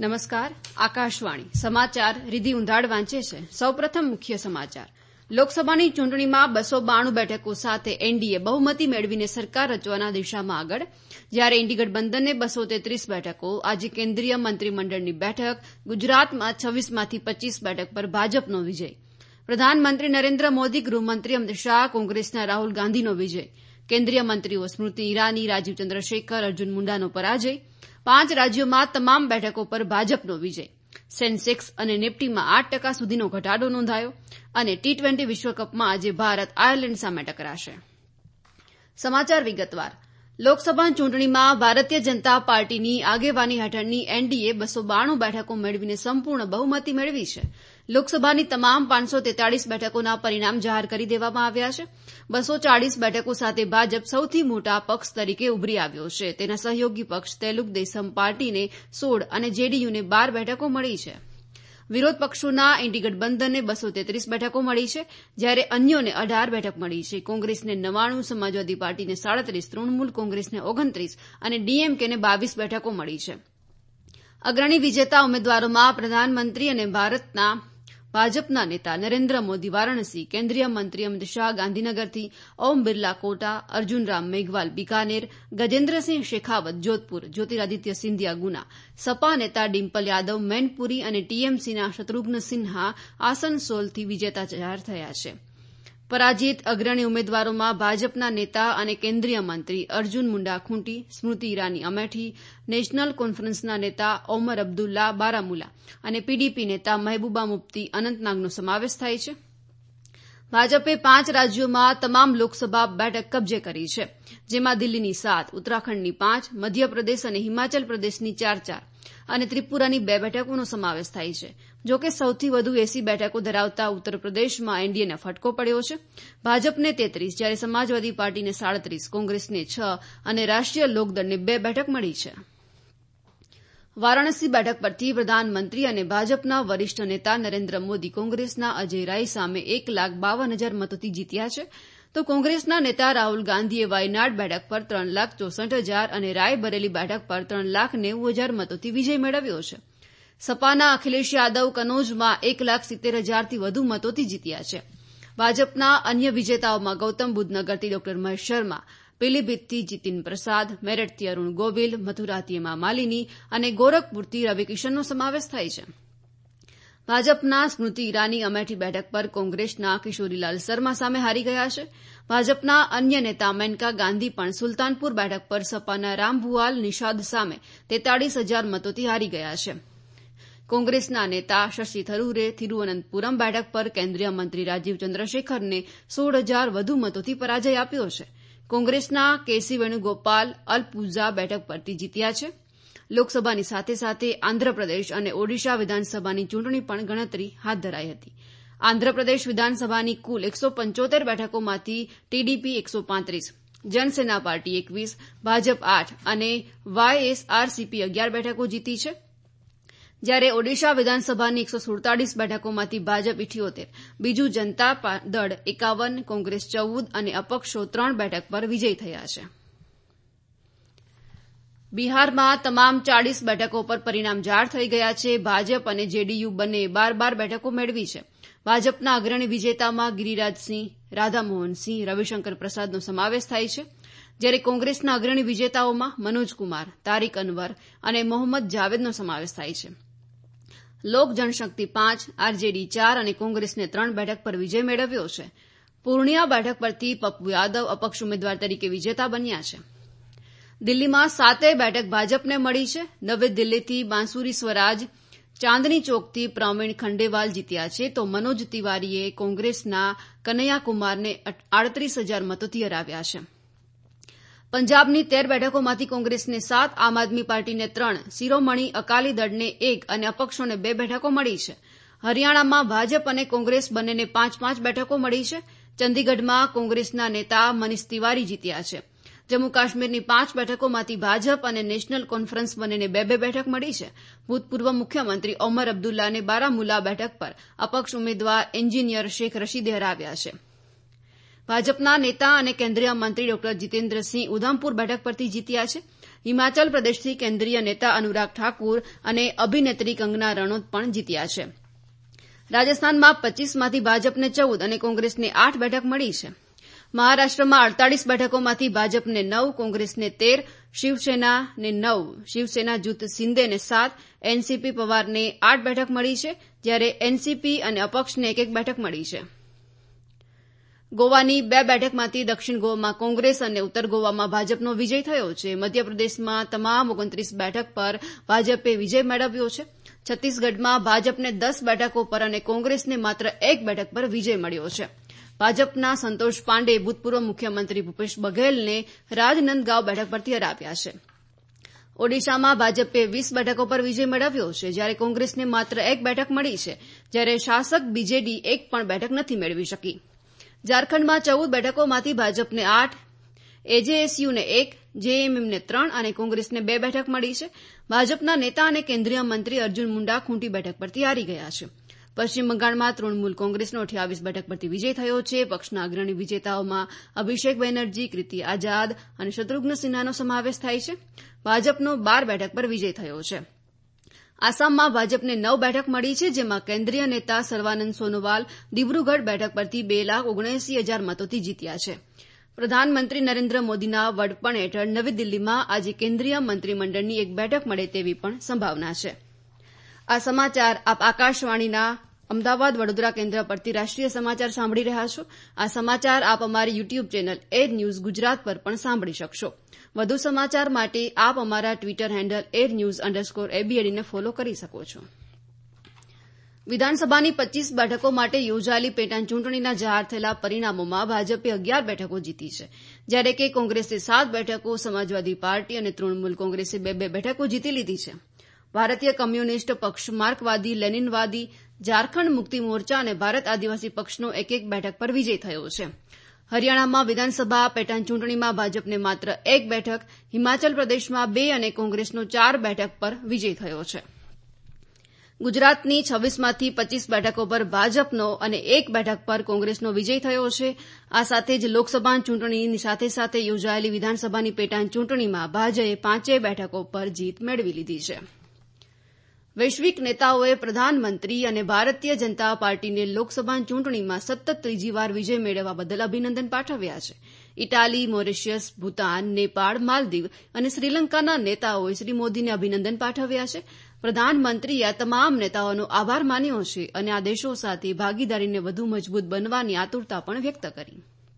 નમસ્કાર. આકાશવાણી સમાચાર રીધી ઉંધાડ વાંચે છે. સૌપ્રથમ મુખ્ય સમાચાર. લોકસભાની ચૂંટણીમાં 292 બેઠકો સાથે એનડીએ બહુમતી મેળવીને સરકાર રચવાના દિશામાં આગળ, જ્યારે ઇન્ડી ગઠબંધનને 233 બેઠકો. આજે કેન્દ્રીય મંત્રીમંડળની બેઠક. ગુજરાતમાં 26માંથી 25 બેઠક પર ભાજપનો વિજય. પ્રધાનમંત્રી નરેન્દ્ર મોદી, ગૃહમંત્રી અમિત શાહ, કોંગ્રેસના રાહુલ ગાંધીનો વિજય. કેન્દ્રીય મંત્રીઓ સ્મૃતિ ઈરાની, રાજીવ ચંદ્રશેખર, અર્જુન મુંડાનો પરાજય. 5 રાજ્યોમાં તમામ બેઠકો પર ભાજપનો વિજય. સેન્સેક્સ અને નિફ્ટીમાં 8% સુધીનો ઘટાડો નોંધાયો. અને ટી20 વિશ્વકપમાં આજે ભારત આયર્લેન્ડ સામે ટકરાશે. સમાચાર વિગતવાર. લોકસભા ચૂંટણીમાં ભારતીય જનતા પાર્ટીની આગેવાની હેઠળની એનડીએ 292 બેઠકો મેળવીને સંપૂર્ણ બહુમતી મેળવી છે. લોકસભાની તમામ 543 બેઠકોના પરિણામ જાહેર કરી દેવામાં આવ્યા છે. 240 બેઠકો સાથે ભાજપ સૌથી મોટા પક્ષ તરીકે ઉભરી આવ્યો છે. તેના સહયોગી પક્ષ તેલુગુ દેશમ પાર્ટીને 16 અને જેડીયુને 12 બેઠકો મળી છે. વિરોધ પક્ષોના ઇન્ડી ગઠબંધનને 233 બેઠકો મળી છે, જ્યારે અન્યોને 18 બેઠક મળી છે. કોંગ્રેસને 99, સમાજવાદી પાર્ટીને 37, તૃણમૂલ કોંગ્રેસને 29 અને ડીએમકેને 22 બેઠકો મળી છે. અગ્રણી વિજેતા ઉમેદવારોમાં પ્રધાનમંત્રી અને ભાજપના નેતા નરેન્દ્ર મોદી વારાણસી, કેન્દ્રીય મંત્રી અમિત શાહ ગાંધીનગરથી, ઓમ બિરલા કોટા, અર્જુનરામ મેઘવાલ બીકાનેર, ગજેન્દ્રસિંહ શેખાવત જોધપુર, જ્યોતિરાદિત્ય સિંધિયા ગુના, સપા નેતા ડિમ્પલ યાદવ મેનપુરી અને ટીએમસીના શત્રુઘ્ન સિન્હા આસનસોલથી વિજેતા જાહેર થયા છે. પરાજિત અગ્રણી ઉમેદવારોમાં ભાજપના નેતા અને કેન્દ્રીય મંત્રી અર્જુન મુંડા ખૂંટી, સ્મૃતિ ઈરાની અમેઠી, નેશનલ કોન્ફરન્સના નેતા ઓમર અબ્દુલ્લા બારામુલા અને પીડીપી નેતા મહેબૂબા મુફ્તી અનંતનાગનો સમાવેશ થાય છે. ભાજપે 5 રાજ્યોમાં તમામ લોકસભા બેઠક કબજે કરી છે, જેમાં દિલ્હીની 7, ઉત્તરાખંડની 5, મધ્યપ્રદેશ અને હિમાચલ પ્રદેશની 4 અને ત્રિપુરાની 2 બેઠકોનો સમાવેશ થાય છે. જોકે સૌથી વધુ 80 બેઠકો ધરાવતા ઉત્તર પ્રદેશમાં એનડીએને ફટકો પડ્યો છે. ભાજપને 33, જ્યારે સમાજવાદી પાર્ટીને 37, કોંગ્રેસને 6 અને રાષ્ટ્રીય લોકદળને 2 બેઠક મળી છે. વારાણસી બેઠક પરથી પ્રધાનમંત્રી અને ભાજપના વરિષ્ઠ નેતા નરેન્દ્ર મોદી કોંગ્રેસના અજય રાય સામે 1,52,000 મતોથી જીત્યા છે, તો કોંગ્રેસના નેતા રાહુલ ગાંધીએ વાયનાડ બેઠક પર 3,64,000 અને રાયબરેલી બેઠક પર 3,90,000 મતોથી વિજય મેળવ્યો છે. સપાના અખિલેશ યાદવ કનોજમાં 1,70,000થી વધુ મતોથી જીત્યા છે. ભાજપના અન્ય વિજેતાઓમાં ગૌતમ બુદ્ધનગરથી ડોક્ટર મહેશ શર્મા, પીલીભીતથી જીતિન પ્રસાદ, મેરઠથી અરૂણ ગોવિલ, મથુરાથી હેમા માલિની અને ગોરખપુરથી રવિકિશનનો સમાવેશ થાય છે. ભાજપના સ્મૃતિ ઈરાની અમેઠી બેઠક પર કોંગ્રેસના કિશોરીલાલ શર્મા સામે હારી ગયા છે. ભાજપના અન્ય નેતા મેનકા ગાંધી પણ સુલતાનપુર બેઠક પર સપાના રામભુવાલ નિષાદ સામે 43,000 મતોથી હારી ગયા છે. કોંગ્રેસના નેતા શશી થરૂરે તિરુવનંતપુરમ બેઠક પર કેન્દ્રીય મંત્રી રાજીવ ચંદ્રશેખરને 16,000 વધુ મતોથી પરાજય આપ્યો છે. કોંગ્રેસના કેસી વેણુગોપાલ અલપુઝા બેઠક પરથી જીત્યા છે. લોકસભાની સાથે સાથે આંધ્રપ્રદેશ અને ઓડિશા વિધાનસભાની ચૂંટણી પણ ગણતરી હાથ ધરાઈ હતી. આંધ્રપ્રદેશ વિધાનસભાની કુલ 175 બેઠકોમાંથી ટીડીપી 135, જનસેના પાર્ટી 21, ભાજપ 8 અને વાયએસઆરસીપી 11 બેઠકો જીતી છે, જ્યારે ઓડિશા વિધાનસભાની 147 બેઠકોમાંથી ભાજપ 78, બીજુ જનતા દળ 51, કોંગ્રેસ 14 અને અપક્ષો 3 બેઠક પર વિજયી થયા છે. બિહારમાં તમામ 40 બેઠકો પર પરિણામ જાહેર થઈ ગયા છે. ભાજપ અને જેડીયુ બંને 12 બેઠકો મેળવી છે. ભાજપના અગ્રણી વિજેતામાં ગિરિરાજસિંહ, રાધામોહનસિંહ, રવિશંકર પ્રસાદનો સમાવેશ થાય છે, જ્યારે કોંગ્રેસના અગ્રણી વિજેતાઓમાં મનોજકુમાર, તારિક અનવર અને મોહમ્મદ જાવેદનો સમાવેશ થાય છે. લોક જનશક્તિ 5, આરજેડી 4 અને કોંગ્રેસને 3 બેઠક પર વિજય મેળવ્યો છે. પૂર્ણિયા બેઠક પરથી પપ્પુ યાદવ અપક્ષ ઉમેદવાર તરીકે વિજેતા બન્યા છે. દિલ્હીમાં 7 બેઠક ભાજપને મળી છે. નવી દિલ્હીથી બાંસુરી સ્વરાજ, ચાંદની ચોકથી પ્રવીણ ખંડેવાલ જીત્યા છે, તો મનોજ તિવારીએ કોંગ્રેસના કનૈયા કુમારને 38,000 મતોથી હરાવ્યા છે. પંજાબની 13 બેઠકોમાંથી કોંગ્રેસને 7, આમ આદમી પાર્ટીને 3, શિરોમણી અકાલી દળને 1 અને અપક્ષોને 2 બેઠકો મળી છે. હરિયાણામાં ભાજપ અને કોંગ્રેસ બંનેને 5-5 બેઠકો મળી છે. ચંદીગઢમાં કોંગ્રેસના નેતા મનીષ તિવારી જીત્યા છે. જમ્મુ કાશ્મીરની 5 બેઠકોમાંથી ભાજપ અને નેશનલ કોન્ફરન્સ બંનેને 2 બેઠક મળી છે. ભૂતપૂર્વ મુખ્યમંત્રી ઓમર અબ્દુલ્લાને બારામુલા બેઠક પર અપક્ષ ઉમેદવાર એન્જિનિયર શેખ રશીદે હરાવ્યા છે. ભાજપના નેતા અને કેન્દ્રીય મંત્રી ડોક્ટર જીતેન્દ્રસિંહ ઉધમપુર બેઠક પરથી જીત્યા છે, હિમાચલ પ્રદેશથી કેન્દ્રીય નેતા અનુરાગ ઠાકુર અને અભિનેત્રી કંગના રનૌત પણ જીત્યા છે. રાજસ્થાનમાં 25માંથી ભાજપને 14 અને કોંગ્રેસને 8 બેઠક મળી છે. મહારાષ્ટ્રમાં 48 બેઠકોમાંથી ભાજપને 9, કોંગ્રેસને 13, શિવસેનાને 9, શિવસેના જૂથ શિંદેને 7, એનસીપી પવારને 8 બેઠક મળી છે, જ્યારે એનસીપી અને અપક્ષને 1 બેઠક મળી છે. ગોવાની 2 બેઠકમાંથી દક્ષિણ ગોવામાં કોંગ્રેસ અને ઉત્તર ગોવામાં ભાજપનો વિજય થયો છે. મધ્યપ્રદેશમાં તમામ 29 બેઠક પર ભાજપે વિજય મેળવ્યો છે. છત્તીસગઢમાં ભાજપને 10 બેઠકો પર અને કોંગ્રેસને માત્ર 1 બેઠક પર વિજય મળ્યો છે. ભાજપના સંતોષ પાંડે ભૂતપૂર્વ મુખ્યમંત્રી ભૂપેશ બઘેલને રાજનંદગાંવ બેઠક પરથી હરાવ્યા છે. ઓડિશામાં ભાજપે 20 બેઠકો પર વિજય મેળવ્યો છે, જ્યારે કોંગ્રેસને માત્ર 1 બેઠક મળી છે, જ્યારે શાસક બીજેડી 1 પણ બેઠક નથી મેળવી શકી. ઝારખંડમાં 14 બેઠકોમાંથી ભાજપને 8, એજેએસયુને 1, જેએમએમને 3 અને કોંગ્રેસને 2 બેઠક મળી છે. ભાજપના નેતા અને કેન્દ્રીય મંત્રી અર્જુન મુંડા ખૂંટી બેઠક પરથી હારી ગયા છે. પશ્ચિમ બંગાળમાં તૃણમૂલ કોંગ્રેસનો 28 બેઠક પરથી વિજય થયો છે. પક્ષના અગ્રણી વિજેતાઓમાં અભિષેક બેનર્જી, કૃતિ આઝાદ અને શત્રુઘ્ન સિન્હાનો સમાવેશ થાય છે. ભાજપનો 12 બેઠક પર વિજય થયો છે. આસામમાં ભાજપને 9 બેઠક મળી છે, જેમાં કેન્દ્રીય નેતા સર્વાનંદ સોનોવાલ દિબ્રુગઢ બેઠક પરથી 2,79,000 મતોથી જીત્યા છે. પ્રધાનમંત્રી નરેન્દ્ર મોદીના વડપણ હેઠળ નવી દિલ્હીમાં આજે કેન્દ્રીય મંત્રીમંડળની એક બેઠક મળે તેવી પણ સંભાવના છે. આ સમાચાર આપ આકાશવાણીના અમદાવાદ વડોદરા કેન્દ્ર પરથી રાષ્ટ્રીય સમાચાર સાંભળી રહ્યા છો. આ સમાચાર આપ અમારી YouTube channel air news Gujarat પર પણ સાંભળી શકશો. વધુ સમાચાર માટે આપ અમારા ટ્વિટર હેન્ડલ airnews_abd ને ફોલો કરી શકો છો. વિધાનસભાની 25 બેઠકો માટે યોજાયેલી પેટાચૂંટણીના જાહેર થયેલા પરિણામોમાં ભાજપે 11 બેઠકો જીતી છે, જ્યારે કે કોંગ્રેસે 7 બેઠકો, સમાજવાદી પાર્ટી અને તૃણમૂલ કોંગ્રેસે 2 બેઠકો જીતી લીધી છે. ભારતીય કમ્યુનિસ્ટ પક્ષ, માર્કવાદી, લેનિનવાદી, ઝારખંડ મુક્તિ મોરચા અને ભારત આદિવાસી પક્ષનો 1 બેઠક પર વિજય થયો છે. હરિયાણામાં વિધાનસભા પેટાચૂંટણીમાં ભાજપને માત્ર 1 બેઠક, હિમાચલ પ્રદેશમાં 2 અને કોંગ્રેસનો 4 બેઠક પર વિજય થયો છે. ગુજરાતની 26માંથી 25 બેઠકો પર ભાજપનો અને 1 બેઠક પર કોંગ્રેસનો વિજય થયો છે. આ સાથે જ લોકસભા ચૂંટણીની સાથે સાથે યોજાયેલી વિધાનસભાની પેટાચૂંટણીમાં ભાજપે 5 બેઠકો પર જીત મેળવી લીધી છે. વૈશ્વિક નેતાઓએ પ્રધાનમંત્રી અને ભારતીય જનતા પાર્ટીને લોકસભા ચૂંટણીમાં સતત ત્રીજી વાર વિજય મેળવવા બદલ અભિનંદન પાઠવ્યા છે. ઇટાલી, મોરિશિયસ, ભૂતાન, નેપાળ, માલદીવ અને શ્રીલંકાના નેતાઓએ શ્રી મોદીને અભિનંદન પાઠવ્યા છે. પ્રધાનમંત્રીએ આ તમામ નેતાઓનો આભાર માન્યો છે અને આ દેશો સાથે ભાગીદારીને વધુ મજબૂત બનવાની આતુરતા પણ વ્યક્ત કરી.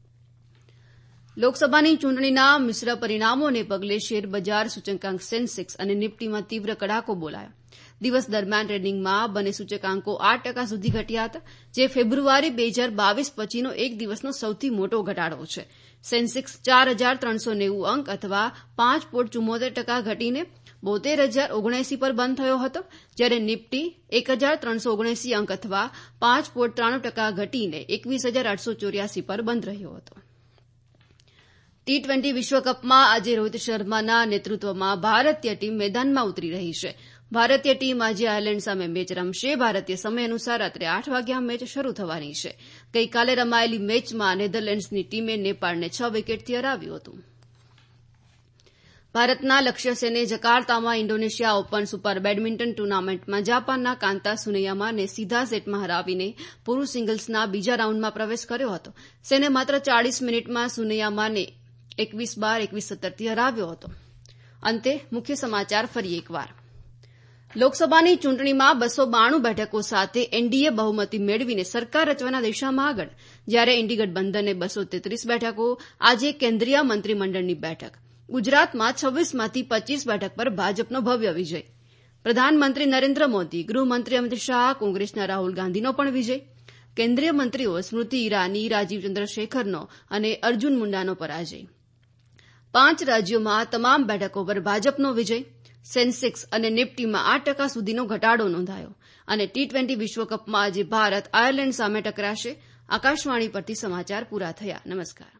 લોકસભાની ચૂંટણીના મિશ્ર પરિણામોને પગલે શેરબજાર સૂચકાંક સેન્સેક્સ અને નિફ્ટીમાં તીવ્ર કડાકો બોલાયો. દિવસ દરમિયાન ટ્રેડિંગમાં બંને સૂચકાંકો 8% સુધી ઘટ્યા હતા, જે ફેબ્રુઆરી 2022 પછીનો એક દિવસનો સૌથી મોટો ઘટાડો છે. સેન્સેક્સ 4,390 અંક અથવા 5.74% ઘટીને 72,079 પર બંધ થયો હતો, જ્યારે નિફ્ટી 1,379 અંક અથવા 5.93% ઘટીને 21,884 પર બંધ રહ્યો હતો. T20 વિશ્વકપમાં આજે રોહિત શર્માના નેતૃત્વમાં ભારતીય ટીમ મેદાનમાં ઉતરી રહી છે. ભારતીય ટીમ આજે આયર્લેન્ડ સામે મેચ રમશે. ભારતીય સમય અનુસાર રાત્રે 8 વાગ્યા મેચ શરૂ થવાની છે. ગઈકાલે રમાયેલી મેચમાં નેધરલેન્ડ્સની ટીમે નેપાળને 6 વિકેટથી હરાવ્યું હતું. ભારતના લક્ષ્ય સેને જકાર્તામાં ઇન્ડોનેશિયા ઓપન સુપર બેડમિન્ટન ટુર્નામેન્ટમાં જાપાનના કાંતા સુનેયામાને સીધા સેટમાં હરાવીને પુરૂષ સિંગલ્સના બીજા રાઉન્ડમાં પ્રવેશ કર્યો હતો. સેને માત્ર 40 મિનિટમાં સુનેયામાને 21-12, 21-17થી હરાવ્યો હતો. અંતે મુખ્ય સમાચાર ફરી એકવાર. લોકસભાની ચૂંટણીમાં 292 બેઠકો સાથે એનડીએ બહુમતી મેળવીને સરકાર રચવાના દિશામાં આગળ, જ્યારે ઇન્ડી ગઠબંધને 233 બેઠકો. આજે કેન્દ્રીય મંત્રીમંડળની બેઠક. ગુજરાતમાં 26માંથી 25 બેઠક પર ભાજપનો ભવ્ય વિજય. પ્રધાનમંત્રી નરેન્દ્ર મોદી, ગૃહમંત્રી અમિત શાહ, કોંગ્રેસના રાહુલ ગાંધીનો પણ વિજય. કેન્દ્રીય મંત્રીઓ સ્મૃતિ ઇરાની, રાજીવ ચંદ્રશેખરનો અને અર્જુન મુંડાનો પરાજય. 5 રાજ્યોમાં તમામ બેઠકો પર ભાજપનો વિજય. સેન્સેક્સ અને નિફ્ટીમાં 8% સુધીનો ઘટાડો નોંધાયો. અને T20 વિશ્વકપમાં આજે ભારત આયર્લેન્ડ સામે ટકરાશે. આકાશવાણી પરથી સમાચાર પૂરા થયા. નમસ્કાર.